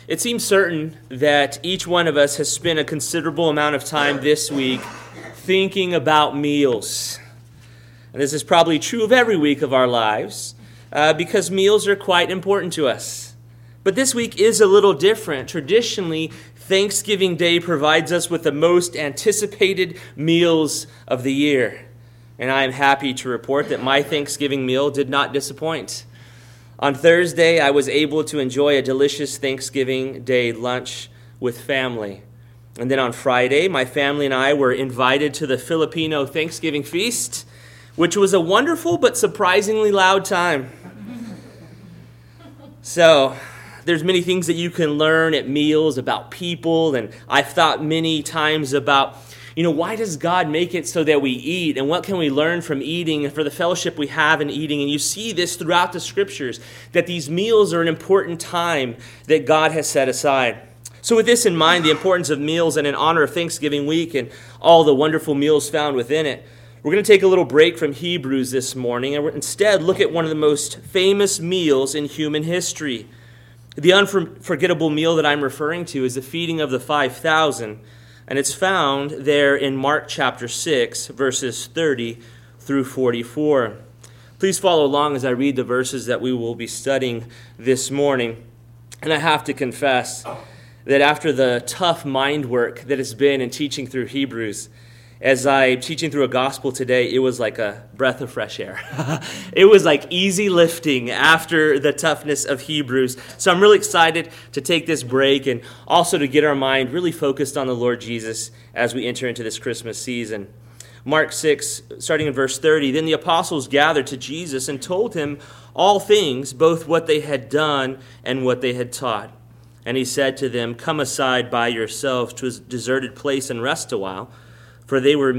It seems certain that each one of us has spent a considerable amount of time this week thinking about meals. And this is probably true of every week of our lives because meals are quite important to us. But this week is a little different. Traditionally, Thanksgiving Day provides us with the most anticipated meals of the year. And I am happy to report that my Thanksgiving meal did not disappoint. On Thursday, I was able to enjoy a delicious Thanksgiving Day lunch with family. And then on Friday, my family and I were invited to the Filipino Thanksgiving feast, which was a wonderful but surprisingly loud time. So, there's many things that you can learn at meals about people, and I've thought many times about why does God make it so that we eat? And what can we learn from eating and for the fellowship we have in eating? And you see this throughout the scriptures, that these meals are an important time that God has set aside. So with this in mind, the importance of meals and in honor of Thanksgiving week and all the wonderful meals found within it, we're going to take a little break from Hebrews this morning and instead look at one of the most famous meals in human history. The unforgettable meal that I'm referring to is the feeding of the 5,000. And it's found there in Mark chapter 6, verses 30 through 44. Please follow along as I read the verses that we will be studying this morning. And I have to confess that after the tough mind work that has been in teaching through Hebrews, as I'm teaching through a gospel today, it was like a breath of fresh air. It was like easy lifting after the toughness of Hebrews. So I'm really excited to take this break and also to get our mind really focused on the Lord Jesus as we enter into this Christmas season. Mark 6, starting in verse 30, then the apostles gathered to Jesus and told him all things, both what they had done and what they had taught. And he said to them, come aside by yourselves to a deserted place and rest a while. For there were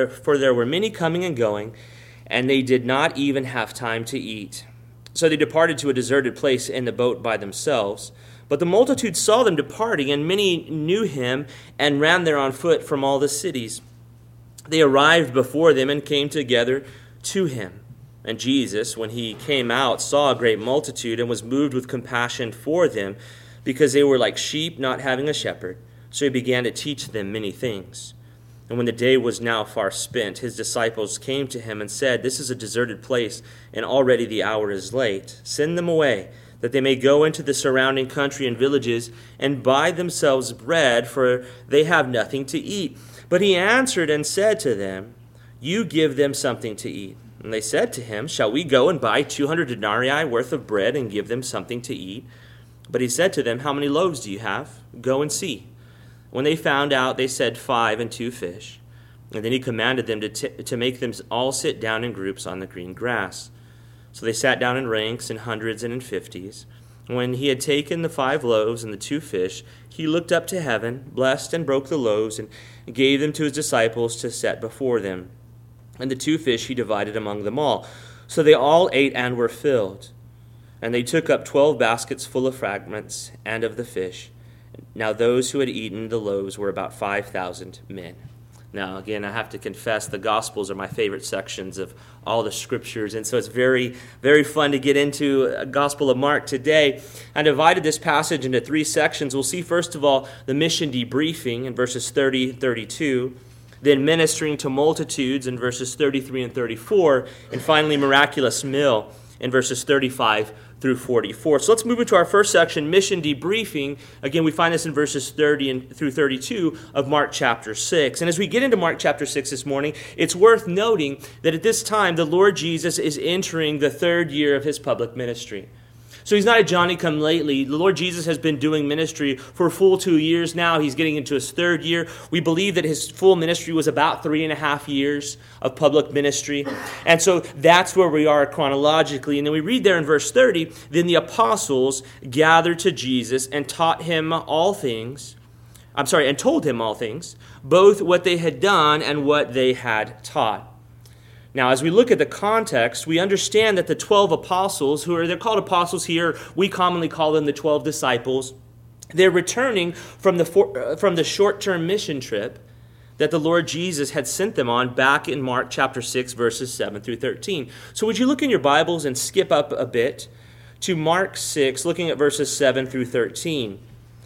many coming and going, and they did not even have time to eat. So they departed to a deserted place in the boat by themselves. But the multitude saw them departing, and many knew him and ran there on foot from all the cities. They arrived before them and came together to him. And Jesus, when he came out, saw a great multitude and was moved with compassion for them, because they were like sheep not having a shepherd. So he began to teach them many things. And when the day was now far spent, his disciples came to him and said, this is a deserted place, and already the hour is late. Send them away, that they may go into the surrounding country and villages and buy themselves bread, for they have nothing to eat. But he answered and said to them, you give them something to eat. And they said to him, shall we go and buy 200 denarii worth of bread and give them something to eat? But he said to them, how many loaves do you have? Go and see. When they found out, they said 5 and 2 fish. And then he commanded them to make them all sit down in groups on the green grass. So they sat down in ranks, in hundreds and in 50s. When he had taken the 5 loaves and the 2 fish, he looked up to heaven, blessed and broke the loaves, and gave them to his disciples to set before them. And the 2 fish he divided among them all. So they all ate and were filled. And they took up 12 baskets full of fragments and of the fish. Now those who had eaten the loaves were about 5,000 men. Now again, I have to confess, the Gospels are my favorite sections of all the Scriptures, and so it's very, very fun to get into a Gospel of Mark today. I divided this passage into 3 sections. We'll see first of all the mission debriefing in verses 30 and 32, then ministering to multitudes in verses 33 and 34, and finally miraculous meal in verses 35 through 44. So let's move into our first section, mission debriefing. Again, we find this in verses 30 and through 32 of Mark chapter 6. And as we get into Mark chapter 6 this morning, it's worth noting that at this time, the Lord Jesus is entering the 3rd year of his public ministry. So he's not a Johnny-come-lately. The Lord Jesus has been doing ministry for a full 2 years now. He's getting into his 3rd year. We believe that his full ministry was about 3.5 years of public ministry. And so that's where we are chronologically. And then we read there in verse 30, then the apostles gathered to Jesus and taught him all things. And told him all things, both what they had done and what they had taught. Now, as we look at the context, we understand that the 12 apostles, they're called apostles here, we commonly call them the 12 disciples. They're returning from the short-term mission trip that the Lord Jesus had sent them on back in Mark chapter 6, verses 7 through 13. So would you look in your Bibles and skip up a bit to Mark 6, looking at verses 7 through 13.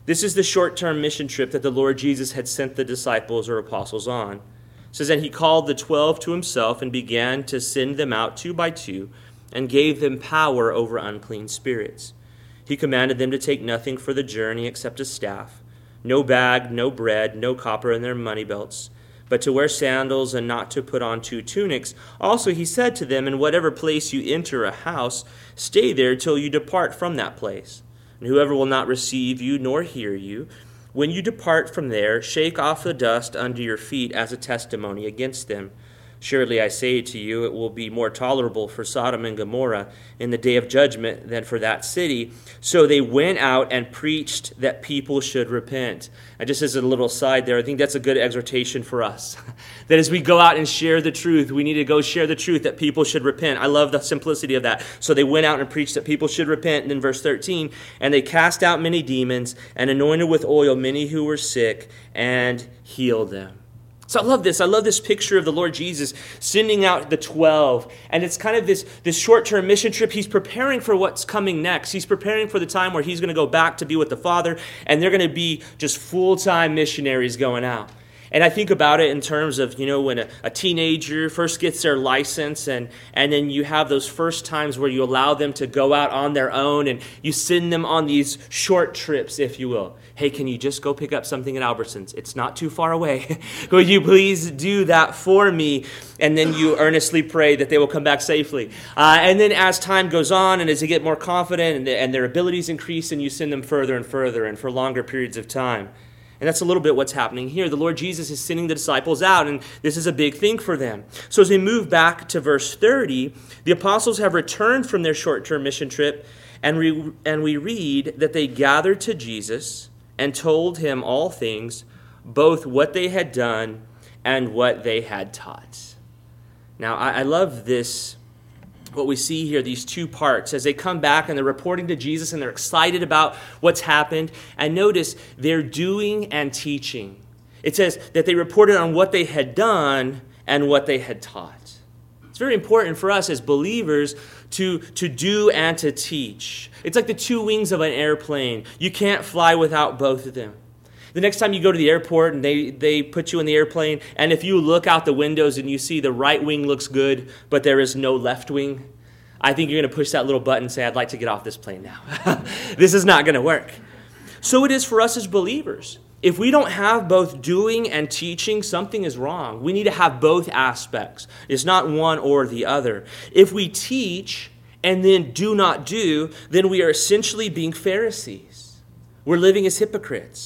This is the short-term mission trip that the Lord Jesus had sent the disciples or apostles on. It says, and he called the 12 to himself and began to send them out 2 by 2 and gave them power over unclean spirits. He commanded them to take nothing for the journey except a staff, no bag, no bread, no copper in their money belts, but to wear sandals and not to put on 2 tunics. Also he said to them, in whatever place you enter a house, stay there till you depart from that place. And whoever will not receive you nor hear you, when you depart from there, shake off the dust under your feet as a testimony against them. Surely I say to you, it will be more tolerable for Sodom and Gomorrah in the day of judgment than for that city. So they went out and preached that people should repent. And just as a little side there, I think that's a good exhortation for us. That as we go out and share the truth, we need to go share the truth that people should repent. I love the simplicity of that. So they went out and preached that people should repent. And then verse 13, and they cast out many demons and anointed with oil many who were sick and healed them. So I love this. I love this picture of the Lord Jesus sending out the 12. And it's kind of this short-term mission trip. He's preparing for what's coming next. He's preparing for the time where he's going to go back to be with the Father. And they're going to be just full-time missionaries going out. And I think about it in terms of, when a teenager first gets their license and then you have those first times where you allow them to go out on their own and you send them on these short trips, if you will. Hey, can you just go pick up something at Albertsons? It's not too far away. Will you please do that for me? And then you earnestly pray that they will come back safely. And then as time goes on and as they get more confident and their abilities increase, and you send them further and further and for longer periods of time. And that's a little bit what's happening here. The Lord Jesus is sending the disciples out, and this is a big thing for them. So as we move back to verse 30, the apostles have returned from their short-term mission trip, and we read that they gathered to Jesus and told him all things, both what they had done and what they had taught. Now, I love this. What we see here, these 2 parts, as they come back and they're reporting to Jesus and they're excited about what's happened. And notice they're doing and teaching. It says that they reported on what they had done and what they had taught. It's very important for us as believers to do and to teach. It's like the 2 wings of an airplane. You can't fly without both of them. The next time you go to the airport and they put you in the airplane, and if you look out the windows and you see the right wing looks good, but there is no left wing, I think you're going to push that little button and say, I'd like to get off this plane now. This is not going to work. So it is for us as believers. If we don't have both doing and teaching, something is wrong. We need to have both aspects. It's not one or the other. If we teach and then do not do, then we are essentially being Pharisees. We're living as hypocrites.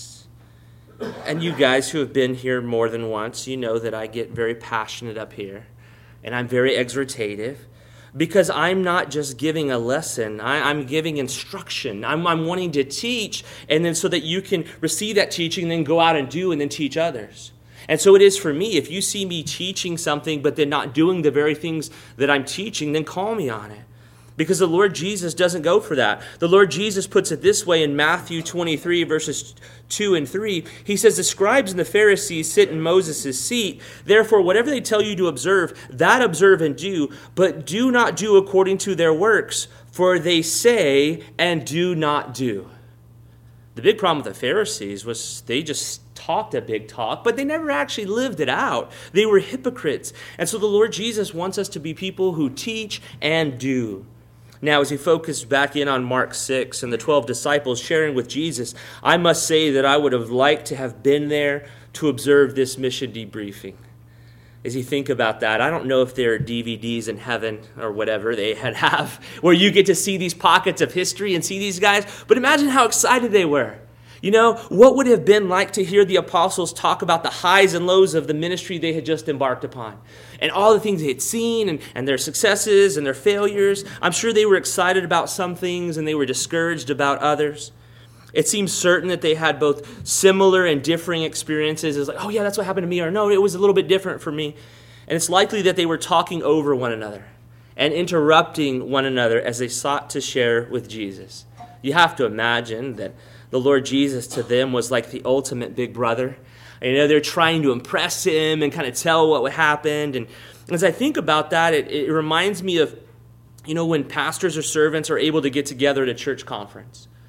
And you guys who have been here more than once, you know that I get very passionate up here. And I'm very exhortative. Because I'm not just giving a lesson. I'm giving instruction. I'm wanting to teach. And then so that you can receive that teaching and then go out and do and then teach others. And so it is for me. If you see me teaching something but then not doing the very things that I'm teaching, then call me on it. Because the Lord Jesus doesn't go for that. The Lord Jesus puts it this way in Matthew 23, verses 2 and 3. He says, the scribes and the Pharisees sit in Moses' seat. Therefore, whatever they tell you to observe, that observe and do. But do not do according to their works, for they say and do not do. The big problem with the Pharisees was they just talked a big talk, but they never actually lived it out. They were hypocrites. And so the Lord Jesus wants us to be people who teach and do. Now, as we focus back in on Mark 6 and the 12 disciples sharing with Jesus, I must say that I would have liked to have been there to observe this mission debriefing. As you think about that, I don't know if there are DVDs in heaven or whatever they have where you get to see these pockets of history and see these guys, but imagine how excited they were. What would it have been like to hear the apostles talk about the highs and lows of the ministry they had just embarked upon and all the things they had seen and their successes and their failures? I'm sure they were excited about some things and they were discouraged about others. It seems certain that they had both similar and differing experiences. It's like, oh yeah, that's what happened to me, or no, it was a little bit different for me. And it's likely that they were talking over one another and interrupting one another as they sought to share with Jesus. You have to imagine that the Lord Jesus to them was like the ultimate big brother. They're trying to impress him and kind of tell what happened. And as I think about that, it reminds me of, when pastors or servants are able to get together at a church conference.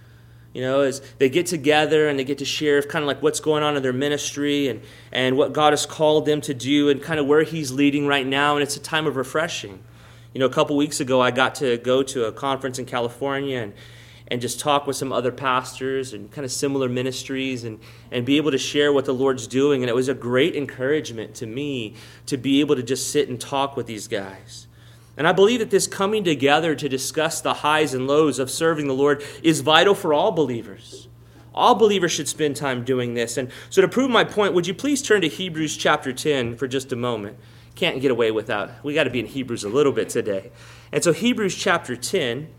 As they get together and they get to share kind of like what's going on in their ministry and what God has called them to do and kind of where he's leading right now. And it's a time of refreshing. A couple weeks ago, I got to go to a conference in California and just talk with some other pastors and kind of similar ministries and be able to share what the Lord's doing. And it was a great encouragement to me to be able to just sit and talk with these guys. And I believe that this coming together to discuss the highs and lows of serving the Lord is vital for all believers. All believers should spend time doing this. And so to prove my point, would you please turn to Hebrews chapter 10 for just a moment? Can't get away without. We got to be in Hebrews a little bit today. And so Hebrews chapter 10,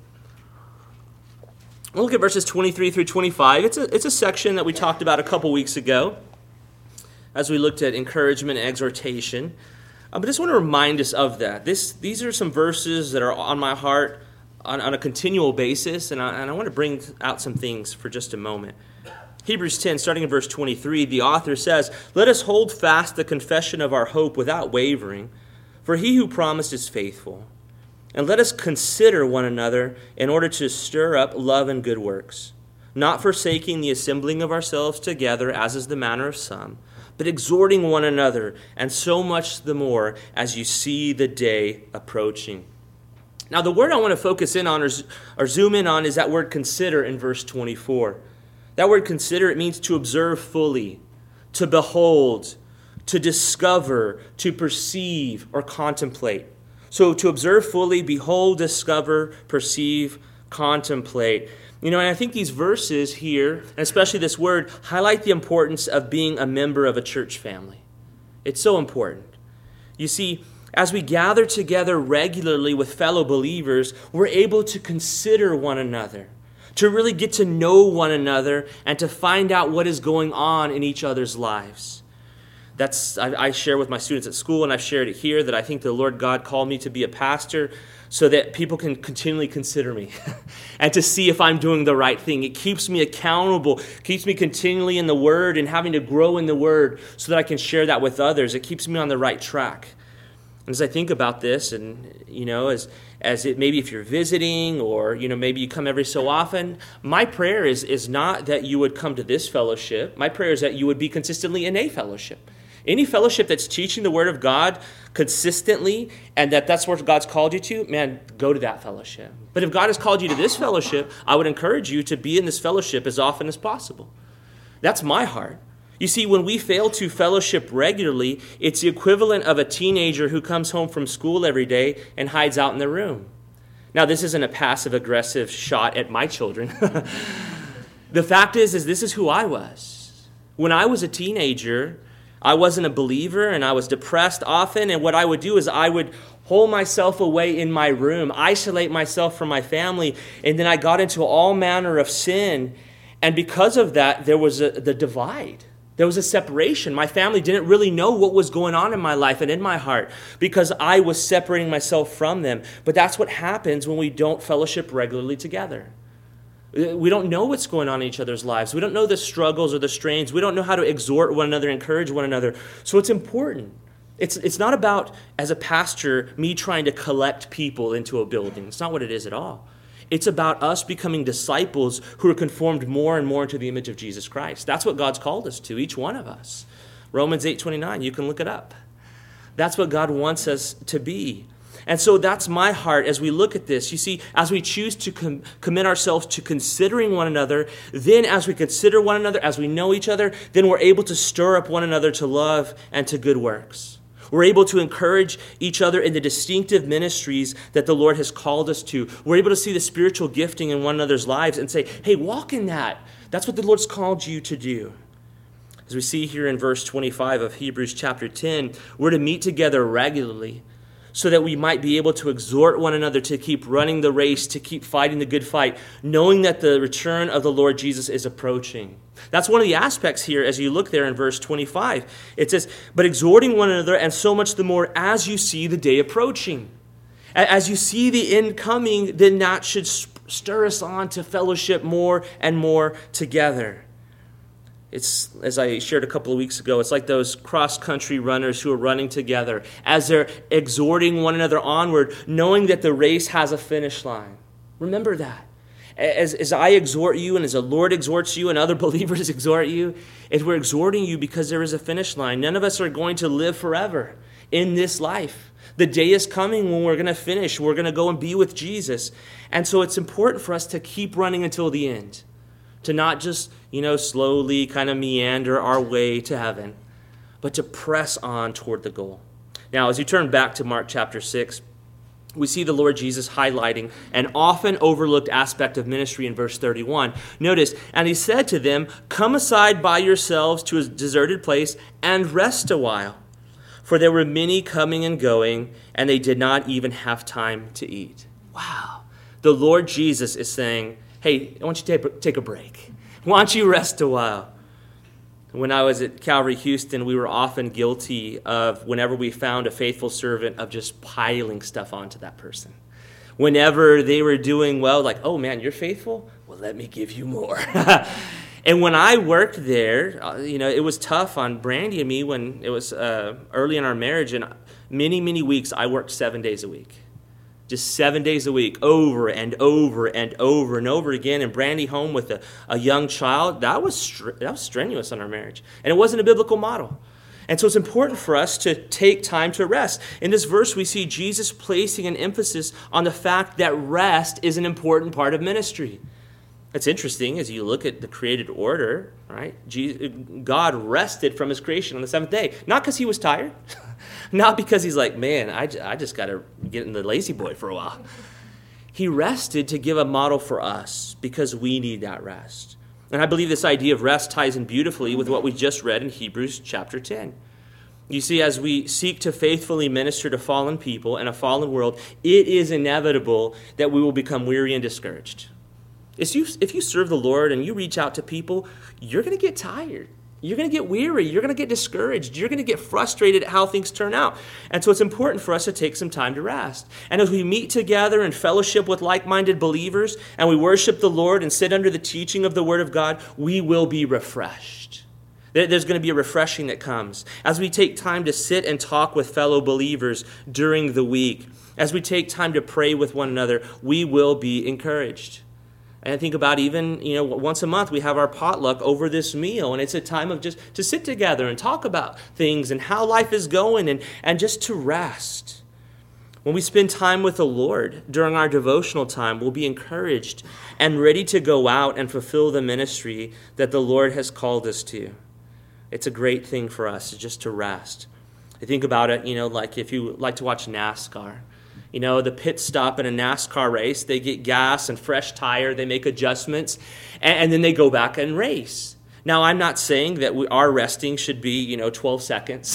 we'll look at verses 23 through 25. It's a section that we talked about a couple weeks ago as we looked at encouragement and exhortation. But I just want to remind us of that. These are some verses that are on my heart on a continual basis, and I want to bring out some things for just a moment. Hebrews 10, starting in verse 23, the author says, "Let us hold fast the confession of our hope without wavering, for he who promised is faithful. And let us consider one another in order to stir up love and good works, not forsaking the assembling of ourselves together, as is the manner of some, but exhorting one another, and so much the more as you see the day approaching." Now, the word I want to focus in on or zoom in on is that word consider in verse 24. That word consider, it means to observe fully, to behold, to discover, to perceive, or contemplate. So to observe fully, behold, discover, perceive, contemplate. And I think these verses here, and especially this word, highlight the importance of being a member of a church family. It's so important. You see, as we gather together regularly with fellow believers, we're able to consider one another, to really get to know one another, and to find out what is going on in each other's lives. I share with my students at school, and I've shared it here, that I think the Lord God called me to be a pastor so that people can continually consider me and to see if I'm doing the right thing. It keeps me accountable, keeps me continually in the Word and having to grow in the Word so that I can share that with others. It keeps me on the right track. And as I think about this, and as it maybe if you're visiting or maybe you come every so often, my prayer is not that you would come to this fellowship. My prayer is that you would be consistently in a fellowship. Any fellowship that's teaching the Word of God consistently and that's where God's called you to, man, go to that fellowship. But if God has called you to this fellowship, I would encourage you to be in this fellowship as often as possible. That's my heart. You see, when we fail to fellowship regularly, it's the equivalent of a teenager who comes home from school every day and hides out in their room. Now, this isn't a passive-aggressive shot at my children. The fact is this is who I was. When I was a teenager, I wasn't a believer, and I was depressed often, and what I would do is I would hole myself away in my room, isolate myself from my family, and then I got into all manner of sin, and because of that, there was the divide. There was a separation. My family didn't really know what was going on in my life and in my heart because I was separating myself from them. But that's what happens when we don't fellowship regularly together. We don't know what's going on in each other's lives. We don't know the struggles or the strains. We don't know how to exhort one another, encourage one another. So it's important. It's not about, as a pastor, me trying to collect people into a building. It's not what it is at all. It's about us becoming disciples who are conformed more and more into the image of Jesus Christ. That's what God's called us to, each one of us. Romans 8:29, you can look it up. That's what God wants us to be. And so that's my heart as we look at this. You see, as we choose to commit ourselves to considering one another, then as we consider one another, as we know each other, then we're able to stir up one another to love and to good works. We're able to encourage each other in the distinctive ministries that the Lord has called us to. We're able to see the spiritual gifting in one another's lives and say, hey, walk in that. That's what the Lord's called you to do. As we see here in verse 25 of Hebrews chapter 10, we're to meet together regularly so that we might be able to exhort one another to keep running the race, to keep fighting the good fight, knowing that the return of the Lord Jesus is approaching. That's one of the aspects here as you look there in verse 25. It says, but exhorting one another, and so much the more as you see the day approaching. As you see the end coming, then that should stir us on to fellowship more and more together. It's, as I shared a couple of weeks ago, it's like those cross-country runners who are running together as they're exhorting one another onward, knowing that the race has a finish line. Remember that. as I exhort you and as the Lord exhorts you and other believers exhort you, is we're exhorting you because there is a finish line. None of us are going to live forever in this life. The day is coming when we're going to finish. We're going to go and be with Jesus. And so it's important for us to keep running until the end, to not just, slowly kind of meander our way to heaven, but to press on toward the goal. Now, as you turn back to Mark chapter 6, we see the Lord Jesus highlighting an often overlooked aspect of ministry in verse 31. Notice, and he said to them, "Come aside by yourselves to a deserted place and rest a while. For there were many coming and going, and they did not even have time to eat." Wow. The Lord Jesus is saying, hey, why don't you take a break? Why don't you rest a while? When I was at Calvary Houston, we were often guilty of, whenever we found a faithful servant, of just piling stuff onto that person. Whenever they were doing well, like, "Oh man, you're faithful? Well, let me give you more." And when I worked there, it was tough on Brandy and me when it was early in our marriage. And many, many weeks, I worked 7 days a week. Just 7 days a week, over and over and over and over again. And Brandy home with a young child, that was strenuous on our marriage. And it wasn't a biblical model. And so it's important for us to take time to rest. In this verse, we see Jesus placing an emphasis on the fact that rest is an important part of ministry. It's interesting as you look at the created order, right? God rested from his creation on the seventh day. Not because he was tired. Not because he's like, man, I just got to get in the lazy boy for a while. He rested to give a model for us because we need that rest. And I believe this idea of rest ties in beautifully with what we just read in Hebrews chapter 10. You see, as we seek to faithfully minister to fallen people and a fallen world, it is inevitable that we will become weary and discouraged. If you serve the Lord and you reach out to people, you're going to get tired. You're going to get weary. You're going to get discouraged. You're going to get frustrated at how things turn out. And so it's important for us to take some time to rest. And as we meet together in fellowship with like-minded believers and we worship the Lord and sit under the teaching of the Word of God, we will be refreshed. There's going to be a refreshing that comes. As we take time to sit and talk with fellow believers during the week, as we take time to pray with one another, we will be encouraged. And I think about even, once a month we have our potluck over this meal, and it's a time of just to sit together and talk about things and how life is going and just to rest. When we spend time with the Lord during our devotional time, we'll be encouraged and ready to go out and fulfill the ministry that the Lord has called us to. It's a great thing for us just to rest. I think about it, like if you like to watch NASCAR. The pit stop in a NASCAR race, they get gas and fresh tire, they make adjustments, and then they go back and race. Now, I'm not saying that our resting should be, 12 seconds.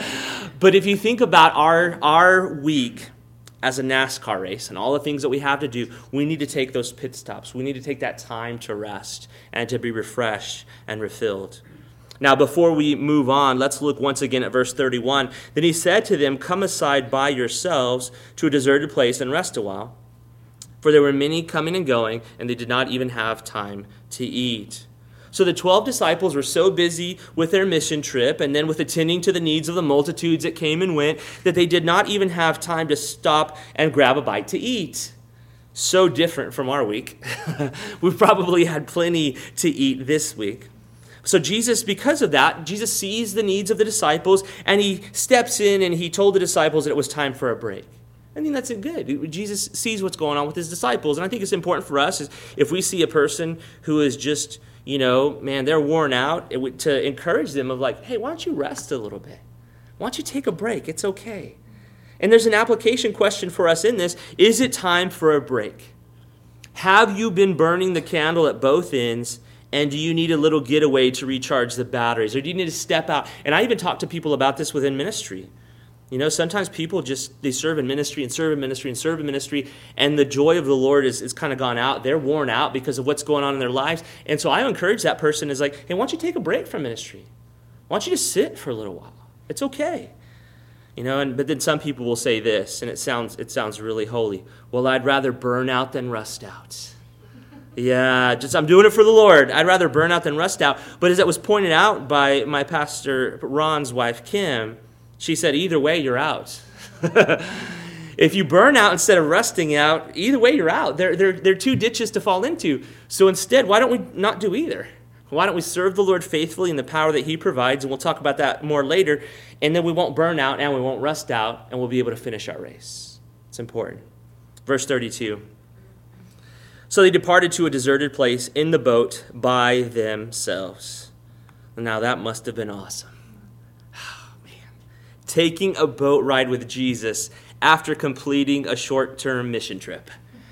But if you think about our week as a NASCAR race and all the things that we have to do, we need to take those pit stops. We need to take that time to rest and to be refreshed and refilled. Now, before we move on, let's look once again at verse 31. Then he said to them, "Come aside by yourselves to a deserted place and rest a while. For there were many coming and going, and they did not even have time to eat." So the 12 disciples were so busy with their mission trip and then with attending to the needs of the multitudes that came and went that they did not even have time to stop and grab a bite to eat. So different from our week. We've probably had plenty to eat this week. So because of that, Jesus sees the needs of the disciples, and he steps in and he told the disciples that it was time for a break. I think that's good. Jesus sees what's going on with his disciples, and I think it's important for us is if we see a person who is just, they're worn out, to encourage them of like, hey, why don't you rest a little bit? Why don't you take a break? It's okay. And there's an application question for us in this. Is it time for a break? Have you been burning the candle at both ends? And do you need a little getaway to recharge the batteries? Or do you need to step out? And I even talk to people about this within ministry. Sometimes people they serve in ministry and serve in ministry and serve in ministry, and the joy of the Lord is kind of gone out. They're worn out because of what's going on in their lives. And so I encourage that person is like, hey, why don't you take a break from ministry? Why don't you just sit for a little while? It's okay. But then some people will say this, and it sounds really holy. Well, I'd rather burn out than rust out. Yeah, I'm doing it for the Lord. I'd rather burn out than rust out. But as it was pointed out by my pastor Ron's wife, Kim, she said, either way, you're out. If you burn out instead of resting out, either way you're out. They're two ditches to fall into. So instead, why don't we not do either? Why don't we serve the Lord faithfully in the power that he provides? And we'll talk about that more later. And then we won't burn out and we won't rust out, and we'll be able to finish our race. It's important. Verse 32. So they departed to a deserted place in the boat by themselves. Now that must have been awesome. Oh, man. Taking a boat ride with Jesus after completing a short-term mission trip.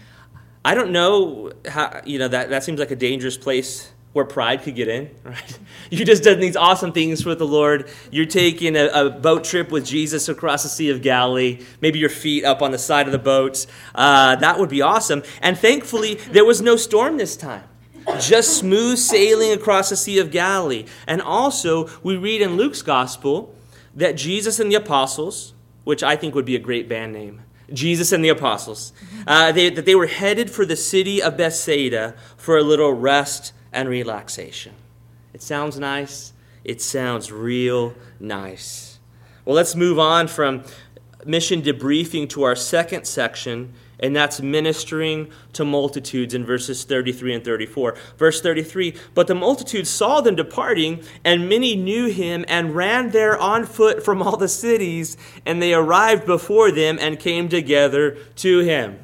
I don't know how, that seems like a dangerous place where pride could get in, right? You just done these awesome things with the Lord. You're taking a boat trip with Jesus across the Sea of Galilee. Maybe your feet up on the side of the boat. That would be awesome. And thankfully, there was no storm this time. Just smooth sailing across the Sea of Galilee. And also, we read in Luke's gospel that Jesus and the apostles, which I think would be a great band name, Jesus and the apostles, that they were headed for the city of Bethsaida for a little rest and relaxation. It sounds nice. It sounds real nice. Well, let's move on from mission debriefing to our second section, and that's ministering to multitudes in verses 33 and 34. Verse 33, but the multitude saw them departing, and many knew him and ran there on foot from all the cities, and they arrived before them and came together to him.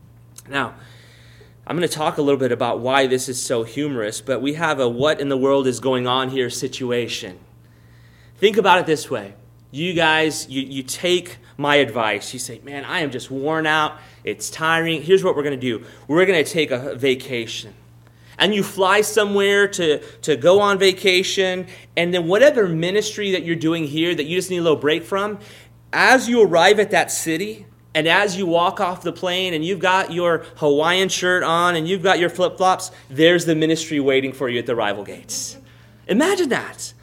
Now, I'm going to talk a little bit about why this is so humorous, but we have a what in the world is going on here situation. Think about it this way. You guys, you take my advice. You say, man, I am just worn out. It's tiring. Here's what we're going to do. We're going to take a vacation. And you fly somewhere to go on vacation, and then whatever ministry that you're doing here that you just need a little break from, as you arrive at that city, and as you walk off the plane and you've got your Hawaiian shirt on and you've got your flip-flops, there's the ministry waiting for you at the arrival gates. Imagine that.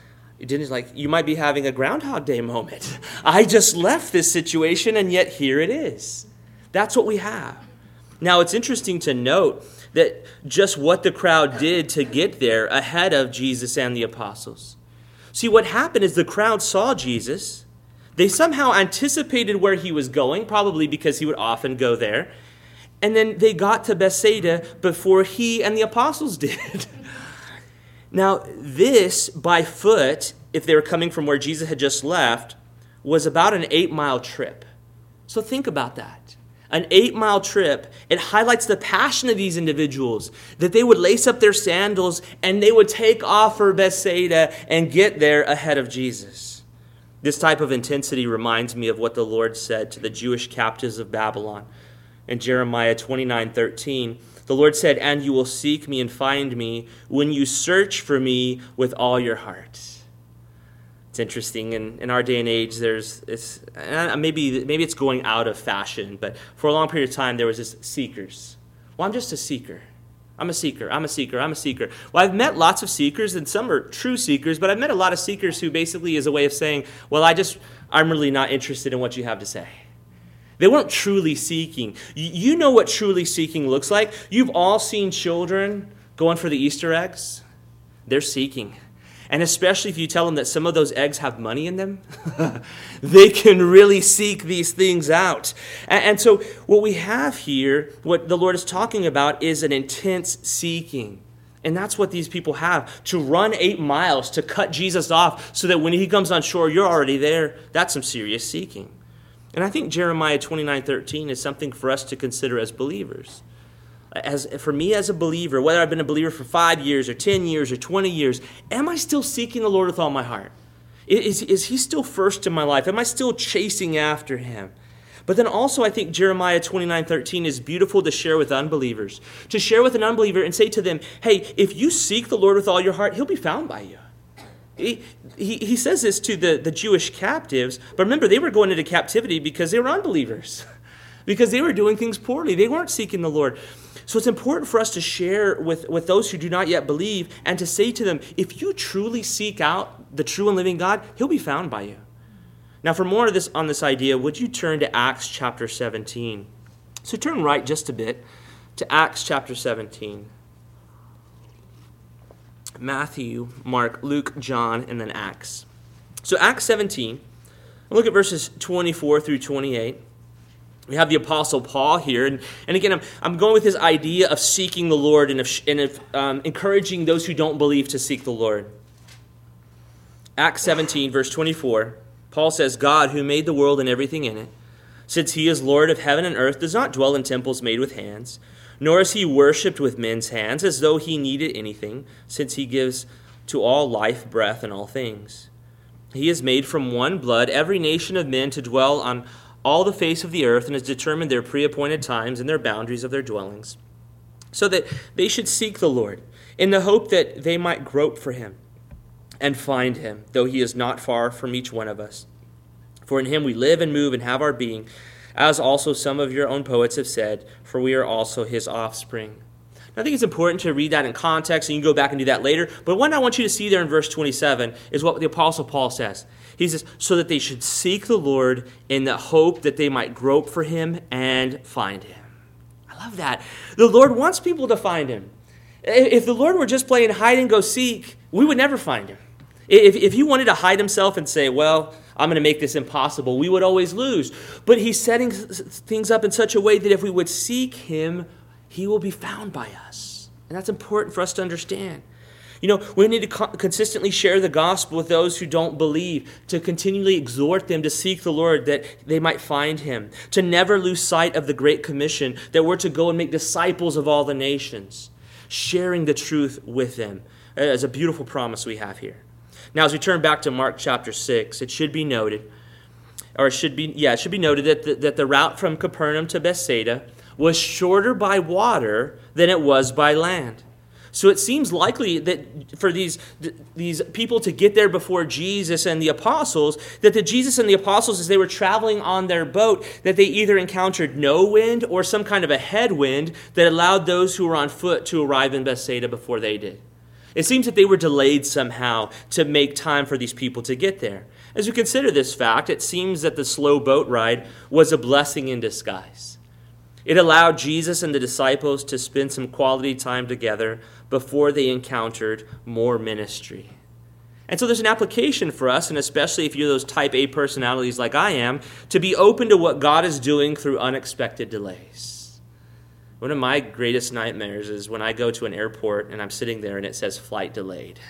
You might be having a Groundhog Day moment. I just left this situation and yet here it is. That's what we have. Now, it's interesting to note that just what the crowd did to get there ahead of Jesus and the apostles. See, what happened is the crowd saw Jesus. They somehow anticipated where he was going, probably because he would often go there. And then they got to Bethsaida before he and the apostles did. Now, this, by foot, if they were coming from where Jesus had just left, was about an 8-mile trip. So think about that. An 8-mile trip. It highlights the passion of these individuals, that they would lace up their sandals and they would take off for Bethsaida and get there ahead of Jesus. This type of intensity reminds me of what the Lord said to the Jewish captives of Babylon. In Jeremiah 29:13, the Lord said, and you will seek me and find me when you search for me with all your heart. It's interesting. In our day and age, maybe it's going out of fashion, but for a long period of time, there was this seekers. Well, I'm just a seeker. I'm a seeker. Well, I've met lots of seekers, and some are true seekers, but I've met a lot of seekers who basically is a way of saying, well, I'm really not interested in what you have to say. They weren't truly seeking. You know what truly seeking looks like. You've all seen children going for the Easter eggs. They're seeking. And especially if you tell them that some of those eggs have money in them, they can really seek these things out. And so what we have here, what the Lord is talking about, is an intense seeking. And that's what these people have. To run 8 miles, to cut Jesus off so that when he comes on shore, you're already there. That's some serious seeking. And I think Jeremiah 29:13 is something for us to consider as believers. For me as a believer, whether I've been a believer for 5 years or 10 years or 20 years, am I still seeking the Lord with all my heart? Is he still first in my life? Am I still chasing after him? But then also I think Jeremiah 29:13 is beautiful to share with unbelievers. To share with an unbeliever and say to them, hey, if you seek the Lord with all your heart, he'll be found by you. He says this to the Jewish captives, but remember, they were going into captivity because they were unbelievers, because they were doing things poorly. They weren't seeking the Lord. So it's important for us to share with those who do not yet believe and to say to them, if you truly seek out the true and living God, he'll be found by you. Now, for more of this on this idea, would you turn to Acts chapter 17? So turn right just a bit to Acts chapter 17. Matthew, Mark, Luke, John, and then Acts. So Acts 17, look at verses 24 through 28. We have the Apostle Paul here, and again, I'm going with this idea of seeking the Lord and of encouraging those who don't believe to seek the Lord. Acts 17, verse 24, Paul says, God, who made the world and everything in it, since he is Lord of heaven and earth, does not dwell in temples made with hands, nor is he worshipped with men's hands as though he needed anything, since he gives to all life, breath, and all things. He has made from one blood every nation of men to dwell on all the face of the earth, and has determined their pre-appointed times and their boundaries of their dwellings, so that they should seek the Lord, in the hope that they might grope for him and find him, though he is not far from each one of us. For in him we live and move and have our being, as also some of your own poets have said, for we are also his offspring. I think it's important to read that in context, and you can go back and do that later. But what I want you to see there in verse 27 is what the Apostle Paul says. He says, so that they should seek the Lord in the hope that they might grope for him and find him. I love that. The Lord wants people to find him. If the Lord were just playing hide and go seek, we would never find him. If he wanted to hide himself and say, well, I'm going to make this impossible, we would always lose. But he's setting things up in such a way that if we would seek him, he will be found by us. And that's important for us to understand. You know, we need to consistently share the gospel with those who don't believe, to continually exhort them to seek the Lord that they might find him, to never lose sight of the Great Commission that we're to go and make disciples of all the nations, sharing the truth with them. It's a beautiful promise we have here. Now, as we turn back to Mark chapter 6, it should be noted, that the route from Capernaum to Bethsaida was shorter by water than it was by land. So it seems likely that for these people to get there before Jesus and the apostles, that Jesus and the apostles, as they were traveling on their boat, that they either encountered no wind or some kind of a headwind that allowed those who were on foot to arrive in Bethsaida before they did. It seems that they were delayed somehow to make time for these people to get there. As we consider this fact, it seems that the slow boat ride was a blessing in disguise. It allowed Jesus and the disciples to spend some quality time together before they encountered more ministry. And so there's an application for us, and especially if you're those type A personalities like I am, to be open to what God is doing through unexpected delays. One of my greatest nightmares is when I go to an airport and I'm sitting there and it says flight delayed.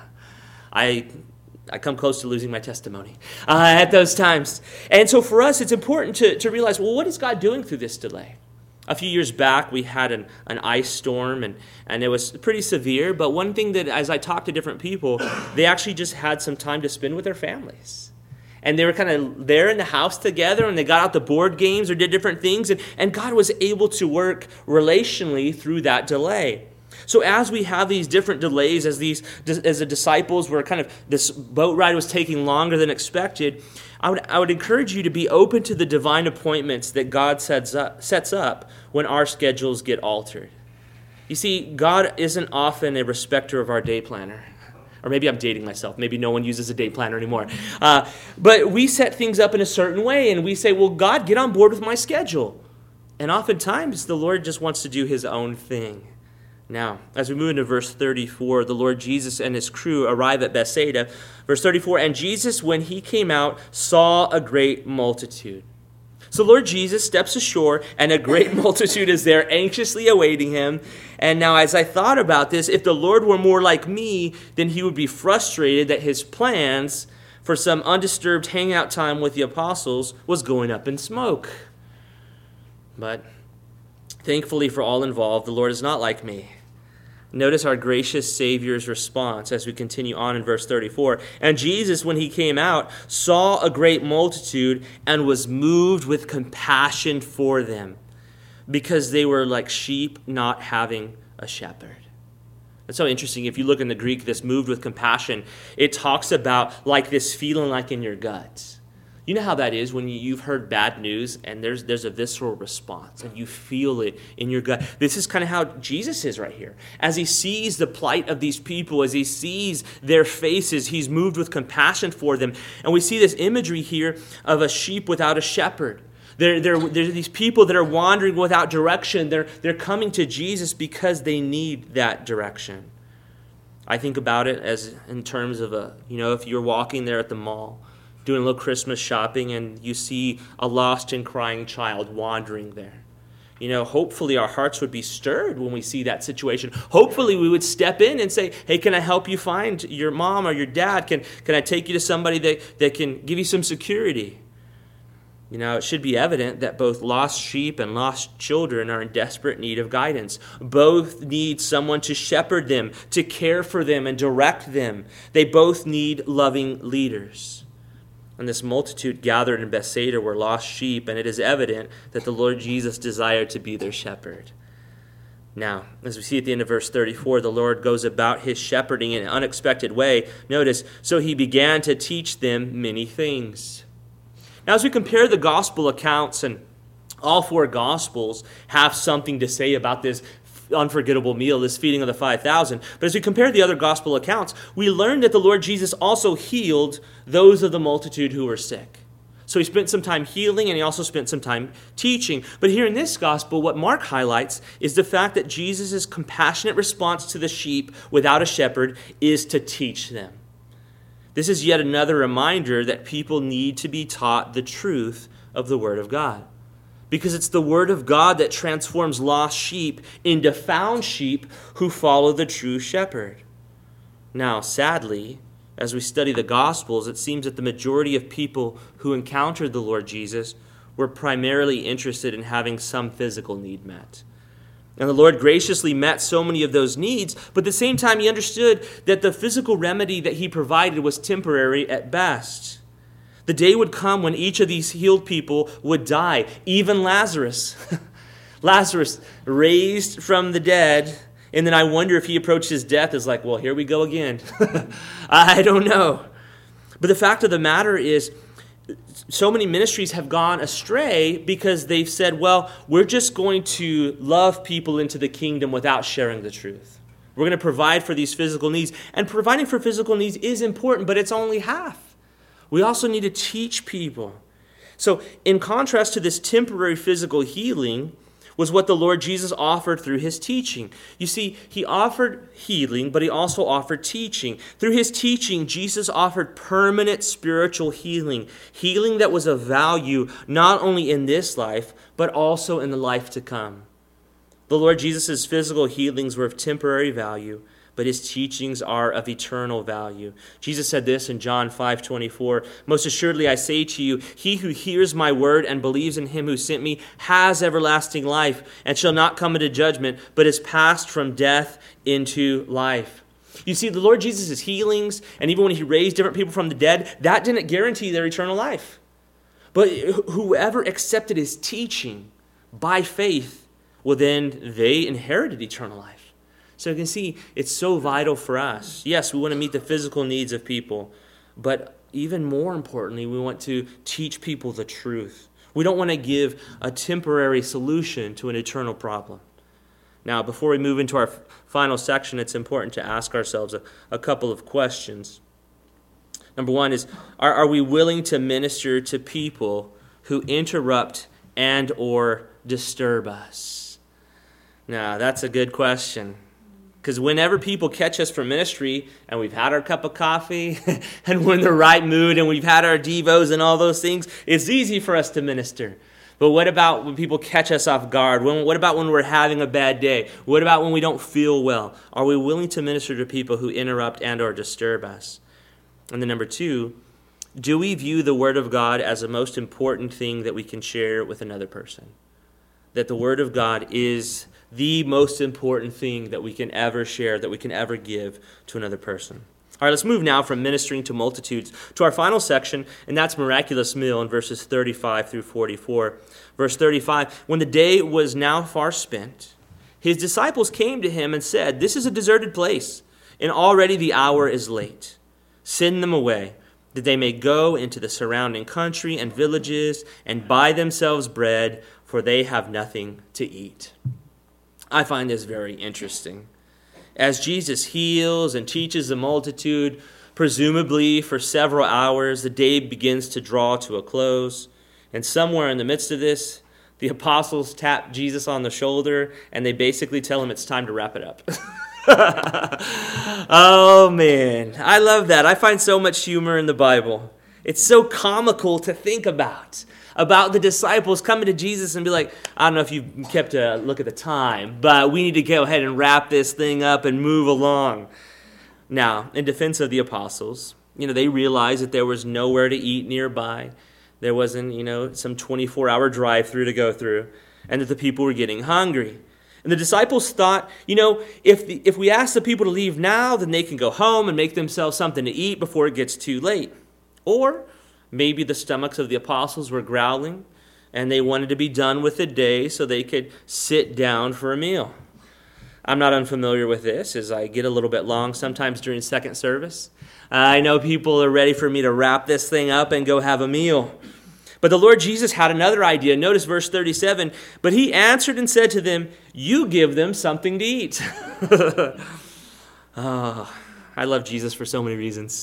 I come close to losing my testimony at those times. And so for us, it's important to realize, well, what is God doing through this delay? A few years back, we had an ice storm, and it was pretty severe. But one thing that, as I talked to different people, they actually just had some time to spend with their families. And they were kind of there in the house together, and they got out the board games or did different things. And God was able to work relationally through that delay. So as we have these different delays, as the disciples were this boat ride was taking longer than expected, I would encourage you to be open to the divine appointments that God sets up when our schedules get altered. You see, God isn't often a respecter of our day planner. Or maybe I'm dating myself. Maybe no one uses a day planner anymore. But we set things up in a certain way, and we say, well, God, get on board with my schedule. And oftentimes, the Lord just wants to do his own thing. Now, as we move into verse 34, the Lord Jesus and his crew arrive at Bethsaida. Verse 34, and Jesus, when he came out, saw a great multitude. So Lord Jesus steps ashore, and a great multitude is there anxiously awaiting him. And now, as I thought about this, if the Lord were more like me, then he would be frustrated that his plans for some undisturbed hangout time with the apostles was going up in smoke. But thankfully for all involved, the Lord is not like me. Notice our gracious Savior's response as we continue on in verse 34. And Jesus, when he came out, saw a great multitude and was moved with compassion for them, because they were like sheep not having a shepherd. That's so interesting. If you look in the Greek, this moved with compassion, it talks about like this feeling like in your gut. You know how that is when you've heard bad news and there's a visceral response and you feel it in your gut. This is kind of how Jesus is right here. As he sees the plight of these people, as he sees their faces, he's moved with compassion for them. And we see this imagery here of a sheep without a shepherd. There's these people that are wandering without direction. They're coming to Jesus because they need that direction. I think about it as in terms of if you're walking there at the mall, doing a little Christmas shopping and you see a lost and crying child wandering there. Hopefully our hearts would be stirred when we see that situation. Hopefully we would step in and say, hey, can I help you find your mom or your dad? Can I take you to somebody that can give you some security? It should be evident that both lost sheep and lost children are in desperate need of guidance. Both need someone to shepherd them, to care for them, and direct them. They both need loving leaders. And this multitude gathered in Bethsaida were lost sheep, and it is evident that the Lord Jesus desired to be their shepherd. Now, as we see at the end of verse 34, the Lord goes about his shepherding in an unexpected way. Notice, so he began to teach them many things. Now, as we compare the gospel accounts, and all four gospels have something to say about this unforgettable meal, this feeding of the 5,000. But as we compare the other gospel accounts, we learn that the Lord Jesus also healed those of the multitude who were sick. So he spent some time healing, and he also spent some time teaching. But here in this gospel, what Mark highlights is the fact that Jesus' compassionate response to the sheep without a shepherd is to teach them. This is yet another reminder that people need to be taught the truth of the Word of God. Because it's the Word of God that transforms lost sheep into found sheep who follow the true shepherd. Now, sadly, as we study the Gospels, it seems that the majority of people who encountered the Lord Jesus were primarily interested in having some physical need met. And the Lord graciously met so many of those needs, but at the same time he understood that the physical remedy that he provided was temporary at best. The day would come when each of these healed people would die, even Lazarus. Lazarus raised from the dead, and then I wonder if he approached his death as like, well, here we go again. I don't know. But the fact of the matter is, so many ministries have gone astray because they've said, well, we're just going to love people into the kingdom without sharing the truth. We're going to provide for these physical needs. And providing for physical needs is important, but it's only half. We also need to teach people. So in contrast to this temporary physical healing was what the Lord Jesus offered through his teaching. You see, he offered healing, but he also offered teaching. Through his teaching, Jesus offered permanent spiritual healing, healing that was of value not only in this life, but also in the life to come. The Lord Jesus' physical healings were of temporary value, but his teachings are of eternal value. Jesus said this in John 5:24, "Most assuredly I say to you, he who hears my word and believes in him who sent me has everlasting life, and shall not come into judgment, but is passed from death into life." You see, the Lord Jesus' healings, and even when he raised different people from the dead, that didn't guarantee their eternal life. But whoever accepted his teaching by faith, well then they inherited eternal life. So you can see, it's so vital for us. Yes, we want to meet the physical needs of people, but even more importantly, we want to teach people the truth. We don't want to give a temporary solution to an eternal problem. Now, before we move into our final section, it's important to ask ourselves a couple of questions. Number one is, are we willing to minister to people who interrupt and or disturb us? Now, that's a good question. Because whenever people catch us from ministry and we've had our cup of coffee and we're in the right mood and we've had our devos and all those things, it's easy for us to minister. But what about when people catch us off guard? What about when we're having a bad day? What about when we don't feel well? Are we willing to minister to people who interrupt and or disturb us? And then number two, do we view the Word of God as the most important thing that we can share with another person? That the Word of God is the most important thing that we can ever share, that we can ever give to another person. All right, let's move now from ministering to multitudes to our final section, and that's miraculous meal in verses 35 through 44. Verse 35, when the day was now far spent, his disciples came to him and said, "This is a deserted place, and already the hour is late. Send them away, that they may go into the surrounding country and villages and buy themselves bread, for they have nothing to eat." I find this very interesting. As Jesus heals and teaches the multitude, presumably for several hours, the day begins to draw to a close. And somewhere in the midst of this, the apostles tap Jesus on the shoulder and they basically tell him it's time to wrap it up. Oh man, I love that. I find so much humor in the Bible. It's so comical to think about the disciples coming to Jesus and be like, I don't know if you kept a look at the time, but we need to go ahead and wrap this thing up and move along. Now, in defense of the apostles, they realized that there was nowhere to eat nearby. There wasn't, some 24-hour drive-through to go through, and that the people were getting hungry. And the disciples thought, if we ask the people to leave now, then they can go home and make themselves something to eat before it gets too late. Or maybe the stomachs of the apostles were growling, and they wanted to be done with the day so they could sit down for a meal. I'm not unfamiliar with this as I get a little bit long sometimes during second service. I know people are ready for me to wrap this thing up and go have a meal. But the Lord Jesus had another idea. Notice verse 37. But he answered and said to them, you give them something to eat. Oh, I love Jesus for so many reasons.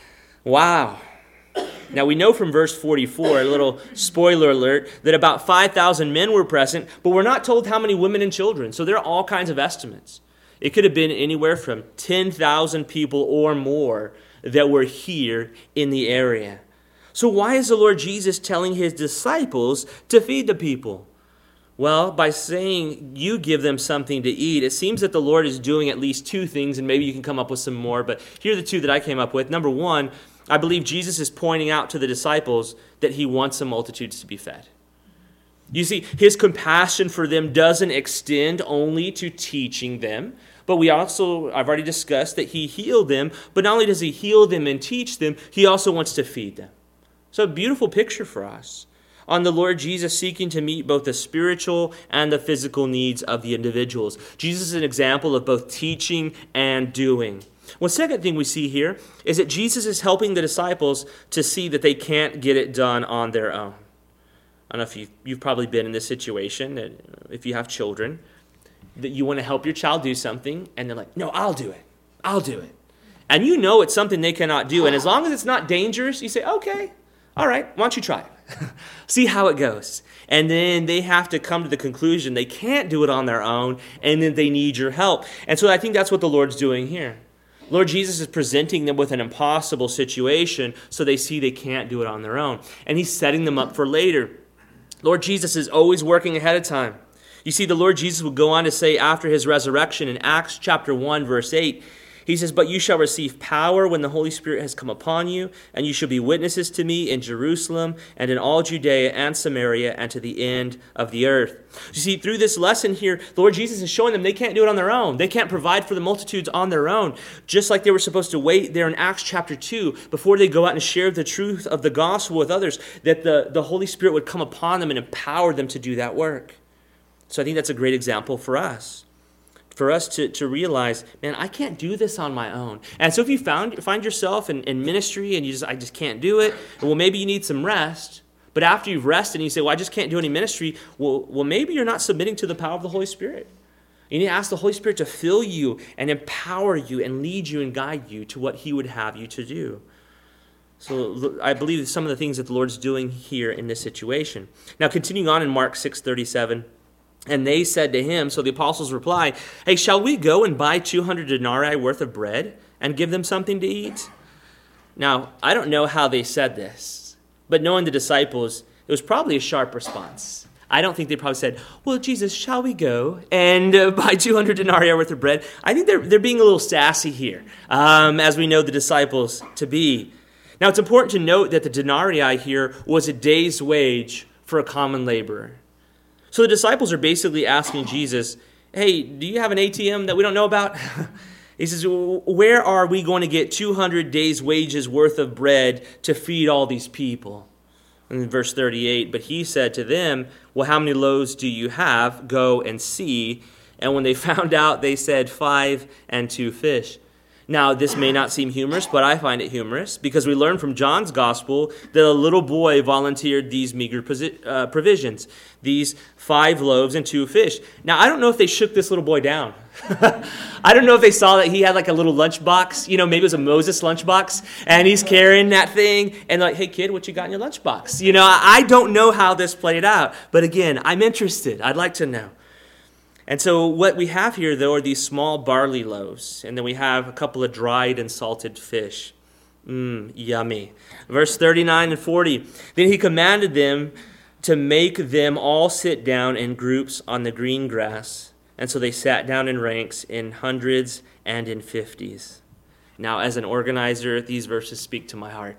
Wow. Now we know from verse 44, a little spoiler alert, that about 5,000 men were present, but we're not told how many women and children. So there are all kinds of estimates. It could have been anywhere from 10,000 people or more that were here in the area. So why is the Lord Jesus telling his disciples to feed the people? Well, by saying you give them something to eat, it seems that the Lord is doing at least two things, and maybe you can come up with some more, but here are the two that I came up with. Number one, I believe Jesus is pointing out to the disciples that he wants the multitudes to be fed. You see, his compassion for them doesn't extend only to teaching them, but I've already discussed that he healed them, but not only does he heal them and teach them, he also wants to feed them. So a beautiful picture for us on the Lord Jesus seeking to meet both the spiritual and the physical needs of the individuals. Jesus is an example of both teaching and doing. Well, second thing we see here is that Jesus is helping the disciples to see that they can't get it done on their own. I don't know if you've probably been in this situation, if you have children, that you want to help your child do something, and they're like, no, I'll do it. I'll do it. And it's something they cannot do. And as long as it's not dangerous, you say, okay, all right, why don't you try it? See how it goes. And then they have to come to the conclusion they can't do it on their own, and then they need your help. And so I think that's what the Lord's doing here. Lord Jesus is presenting them with an impossible situation so they see they can't do it on their own. And he's setting them up for later. Lord Jesus is always working ahead of time. You see, the Lord Jesus would go on to say after his resurrection in Acts chapter 1, verse 8, he says, but you shall receive power when the Holy Spirit has come upon you, and you shall be witnesses to me in Jerusalem and in all Judea and Samaria and to the end of the earth. You see, through this lesson here, the Lord Jesus is showing them they can't do it on their own. They can't provide for the multitudes on their own. Just like they were supposed to wait there in Acts chapter 2 before they go out and share the truth of the gospel with others, that the Holy Spirit would come upon them and empower them to do that work. So I think that's a great example for us. For us to realize, man, I can't do this on my own. And so if you find yourself in ministry and I just can't do it, well, maybe you need some rest. But after you've rested and you say, well, I just can't do any ministry, well, maybe you're not submitting to the power of the Holy Spirit. You need to ask the Holy Spirit to fill you and empower you and lead you and guide you to what he would have you to do. So I believe some of the things that the Lord's doing here in this situation. Now, continuing on in Mark 6:37, and they said to him, so the apostles reply, hey, shall we go and buy 200 denarii worth of bread and give them something to eat? Now, I don't know how they said this, but knowing the disciples, it was probably a sharp response. I don't think they probably said, well, Jesus, shall we go and buy 200 denarii worth of bread? I think they're being a little sassy here, as we know the disciples to be. Now, it's important to note that the denarii here was a day's wage for a common laborer. So the disciples are basically asking Jesus, hey, do you have an ATM that we don't know about? He says, where are we going to get 200 days' wages worth of bread to feed all these people? And in verse 38, but he said to them, well, how many loaves do you have? Go and see. And when they found out, they said 5 and 2 fish. Now, this may not seem humorous, but I find it humorous because we learn from John's gospel that a little boy volunteered these meager provisions, these 5 loaves and 2 fish. Now, I don't know if they shook this little boy down. I don't know if they saw that he had like a little lunchbox. Maybe it was a Moses lunchbox, and he's carrying that thing, and like, hey, kid, what you got in your lunchbox? I don't know how this played out, but again, I'm interested. I'd like to know. And so what we have here, though, are these small barley loaves, and then we have a couple of dried and salted fish. Yummy. Verse 39 and 40. Then he commanded them to make them all sit down in groups on the green grass. And so they sat down in ranks in hundreds and in 50s. Now, as an organizer, these verses speak to my heart.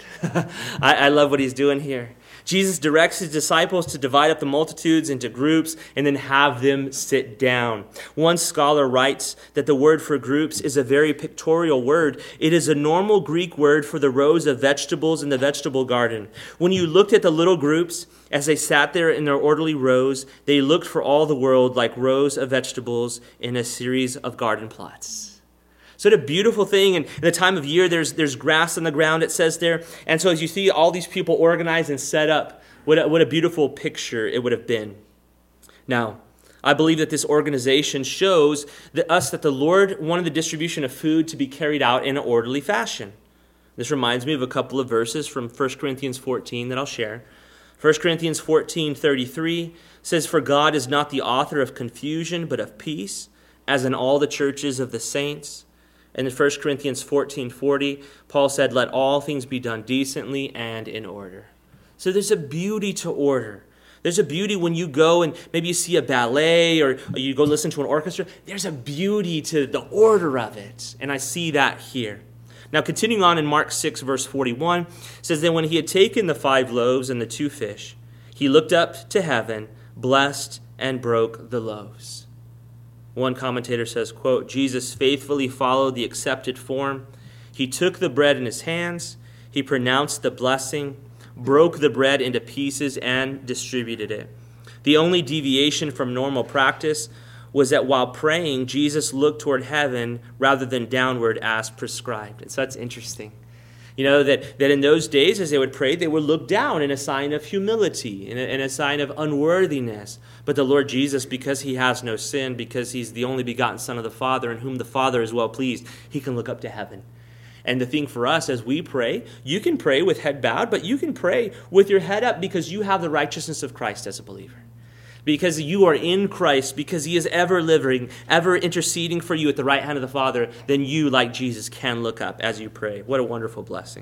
I love what he's doing here. Jesus directs his disciples to divide up the multitudes into groups and then have them sit down. One scholar writes that the word for groups is a very pictorial word. It is a normal Greek word for the rows of vegetables in the vegetable garden. When you looked at the little groups as they sat there in their orderly rows, they looked for all the world like rows of vegetables in a series of garden plots. So what a beautiful thing. And in the time of year, there's grass on the ground, it says there. And so as you see all these people organized and set up, what a beautiful picture it would have been. Now, I believe that this organization shows us that the Lord wanted the distribution of food to be carried out in an orderly fashion. This reminds me of a couple of verses from 1 Corinthians 14 that I'll share. 1 Corinthians 14:33 says, "For God is not the author of confusion, but of peace, as in all the churches of the saints." And in 1 Corinthians 14:40, Paul said, "Let all things be done decently and in order." So there's a beauty to order. There's a beauty when you go and maybe you see a ballet or you go listen to an orchestra. There's a beauty to the order of it. And I see that here. Now, continuing on in Mark 6, verse 41, it says, "Then when he had taken the 5 loaves and the 2 fish, he looked up to heaven, blessed, and broke the loaves." One commentator says, quote, "Jesus faithfully followed the accepted form. He took the bread in his hands. He pronounced the blessing, broke the bread into pieces, and distributed it. The only deviation from normal practice was that while praying, Jesus looked toward heaven rather than downward as prescribed." And so that's interesting. You know, that in those days, as they would pray, they would look down in a sign of humility, in a sign of unworthiness. But the Lord Jesus, because he has no sin, because he's the only begotten Son of the Father, in whom the Father is well pleased, he can look up to heaven. And the thing for us, as we pray, you can pray with head bowed, but you can pray with your head up because you have the righteousness of Christ as a believer. Because you are in Christ, because he is ever living, ever interceding for you at the right hand of the Father, then you, like Jesus, can look up as you pray. What a wonderful blessing.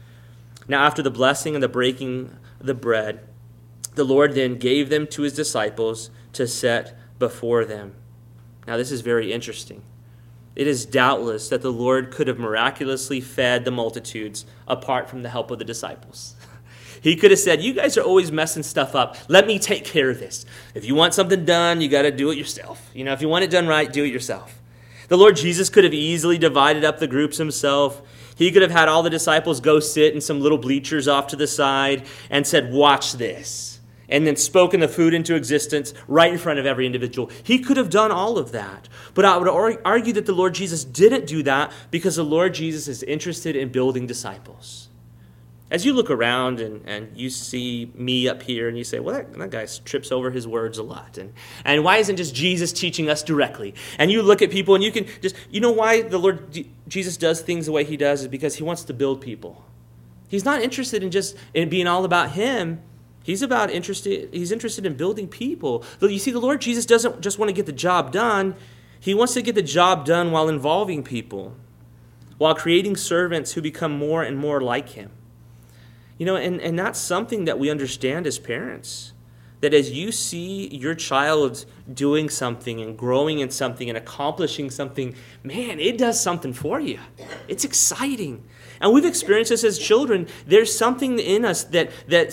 Now, after the blessing and the breaking of the bread, the Lord then gave them to his disciples to set before them. Now, this is very interesting. It is doubtless that the Lord could have miraculously fed the multitudes apart from the help of the disciples. He could have said, "You guys are always messing stuff up. Let me take care of this. If you want something done, you got to do it yourself. You know, if you want it done right, do it yourself." The Lord Jesus could have easily divided up the groups himself. He could have had all the disciples go sit in some little bleachers off to the side and said, "Watch this," and then spoken the food into existence right in front of every individual. He could have done all of that. But I would argue that the Lord Jesus didn't do that because the Lord Jesus is interested in building disciples. As you look around and you see me up here and you say, "Well, that guy trips over his words a lot. And why isn't just Jesus teaching us directly?" And you look at people and you can just, you know why the Lord Jesus does things the way he does is because he wants to build people. He's not interested in being all about him. He's interested in building people. You see, the Lord Jesus doesn't just want to get the job done. He wants to get the job done while involving people, while creating servants who become more and more like him. You know, and that's something that we understand as parents. That as you see your child doing something and growing in something and accomplishing something, man, it does something for you. It's exciting. And we've experienced this as children. There's something in us that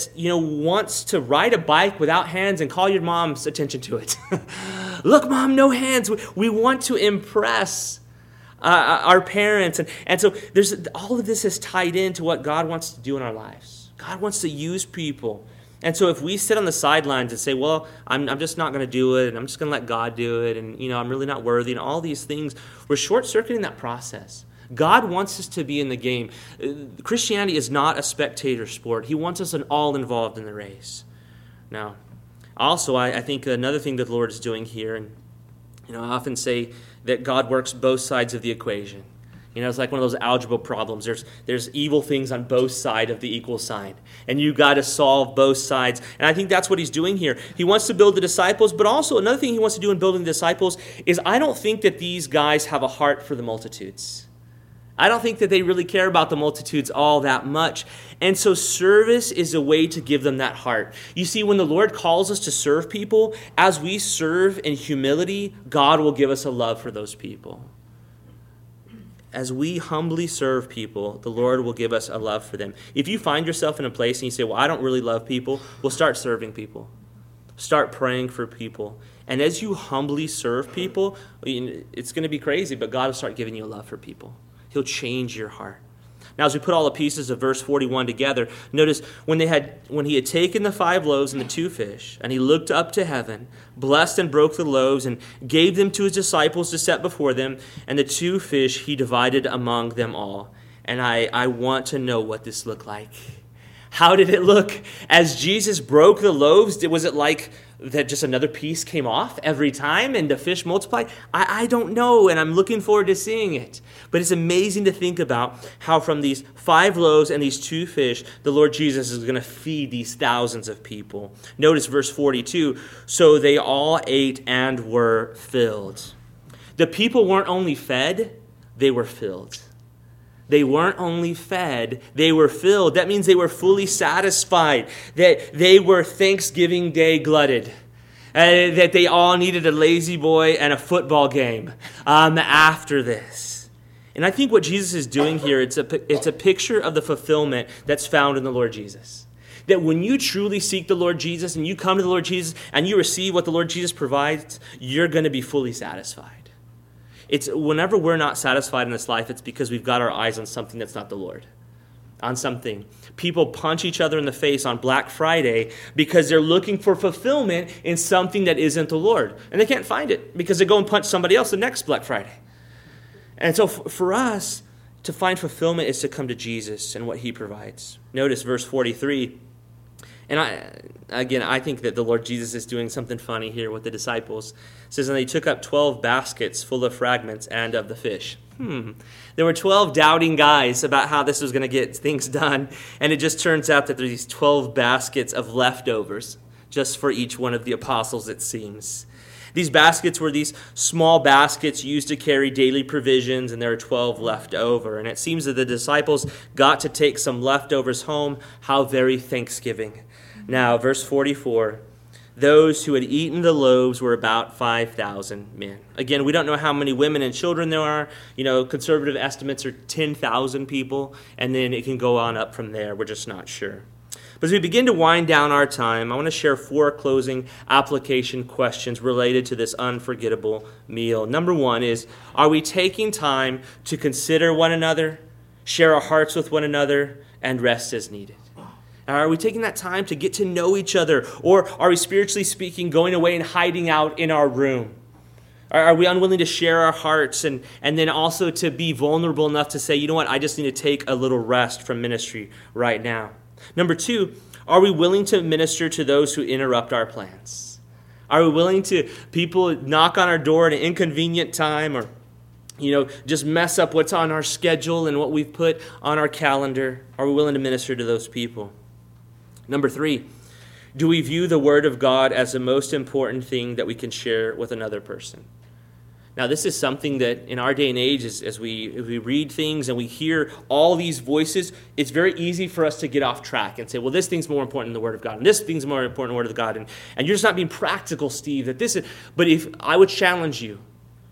wants to ride a bike without hands and call your mom's attention to it. Look, Mom, no hands. We want to impress our parents. And so there's all of this is tied into what God wants to do in our lives. God wants to use people. And so if we sit on the sidelines and say, "Well, I'm just not going to do it, and I'm just going to let God do it, and I'm really not worthy," and all these things, we're short-circuiting that process. God wants us to be in the game. Christianity is not a spectator sport. He wants us all involved in the race. Now, also, I think another thing that the Lord is doing here, and I often say that God works both sides of the equation. It's like one of those algebra problems. There's evil things on both sides of the equal sign. And you got to solve both sides. And I think that's what he's doing here. He wants to build the disciples, but also another thing he wants to do in building the disciples is I don't think that these guys have a heart for the multitudes. I don't think that they really care about the multitudes all that much. And so service is a way to give them that heart. You see, when the Lord calls us to serve people, as we serve in humility, God will give us a love for those people. As we humbly serve people, the Lord will give us a love for them. If you find yourself in a place and you say, well, I don't really love people, well, start serving people. Start praying for people. And as you humbly serve people, it's going to be crazy, but God will start giving you a love for people. He'll change your heart. Now, as we put all the pieces of verse 41 together, notice when he had taken the 5 loaves and the 2 fish, and he looked up to heaven, blessed and broke the loaves, and gave them to his disciples to set before them, and the 2 fish he divided among them all. And I want to know what this looked like. How did it look as Jesus broke the loaves? Was it like that just another piece came off every time and the fish multiplied? I don't know, and I'm looking forward to seeing it. But it's amazing to think about how from these 5 loaves and these 2 fish, the Lord Jesus is going to feed these thousands of people. Notice verse 42, so they all ate and were filled. The people weren't only fed, they were filled. They weren't only fed, they were filled. That means they were fully satisfied, that they were Thanksgiving Day glutted, that they all needed a lazy boy and a football game after this. And I think what Jesus is doing here, it's a picture of the fulfillment that's found in the Lord Jesus. That when you truly seek the Lord Jesus and you come to the Lord Jesus and you receive what the Lord Jesus provides, you're going to be fully satisfied. It's whenever we're not satisfied in this life, it's because we've got our eyes on something that's not the Lord. On something. People punch each other in the face on Black Friday because they're looking for fulfillment in something that isn't the Lord. And they can't find it because they go and punch somebody else the next Black Friday. And so for us, to find fulfillment is to come to Jesus and what he provides. Notice verse 43. And I think that the Lord Jesus is doing something funny here with the disciples. It says, and they took up 12 baskets full of fragments and of the fish. There were 12 doubting guys about how this was going to get things done. And it just turns out that there's these 12 baskets of leftovers just for each one of the apostles, it seems. These baskets were these small baskets used to carry daily provisions, and there are 12 left over. And it seems that the disciples got to take some leftovers home. How very Thanksgiving. Now, verse 44, those who had eaten the loaves were about 5,000 men. Again, we don't know how many women and children there are. Conservative estimates are 10,000 people, and then it can go on up from there. We're just not sure. But as we begin to wind down our time, I want to share 4 closing application questions related to this unforgettable meal. Number 1 is, are we taking time to consider one another, share our hearts with one another, and rest as needed? Are we taking that time to get to know each other? Or are we, spiritually speaking, going away and hiding out in our room? Are we unwilling to share our hearts and then also to be vulnerable enough to say, you know what, I just need to take a little rest from ministry right now? Number 2, are we willing to minister to those who interrupt our plans? Are we willing to people knock on our door at an inconvenient time or, just mess up what's on our schedule and what we've put on our calendar? Are we willing to minister to those people? Number 3, do we view the Word of God as the most important thing that we can share with another person? Now, this is something that in our day and age, as we read things and we hear all these voices, it's very easy for us to get off track and say, well, this thing's more important than the Word of God, and this thing's more important than the Word of God, and you're just not being practical, Steve. But if I would challenge you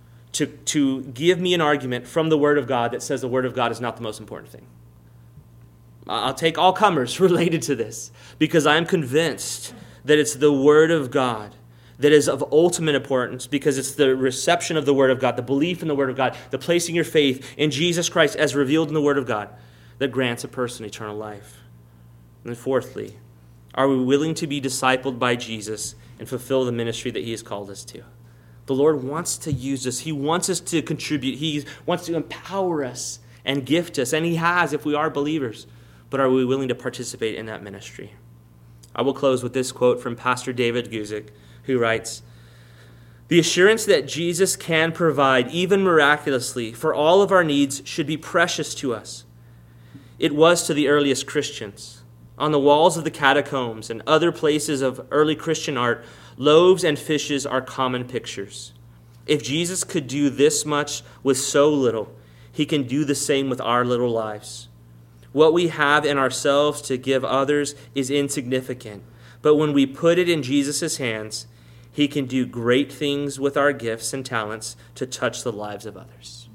to give me an argument from the Word of God that says the Word of God is not the most important thing. I'll take all comers related to this because I'm convinced that it's the Word of God that is of ultimate importance because it's the reception of the Word of God, the belief in the Word of God, the placing your faith in Jesus Christ as revealed in the Word of God that grants a person eternal life. And then fourthly, are we willing to be discipled by Jesus and fulfill the ministry that he has called us to? The Lord wants to use us. He wants us to contribute. He wants to empower us and gift us, and he has if we are believers. But are we willing to participate in that ministry? I will close with this quote from Pastor David Guzik, who writes, "The assurance that Jesus can provide, even miraculously, for all of our needs should be precious to us. It was to the earliest Christians. On the walls of the catacombs and other places of early Christian art, loaves and fishes are common pictures. If Jesus could do this much with so little, he can do the same with our little lives. What we have in ourselves to give others is insignificant, but when we put it in Jesus' hands, he can do great things with our gifts and talents to touch the lives of others.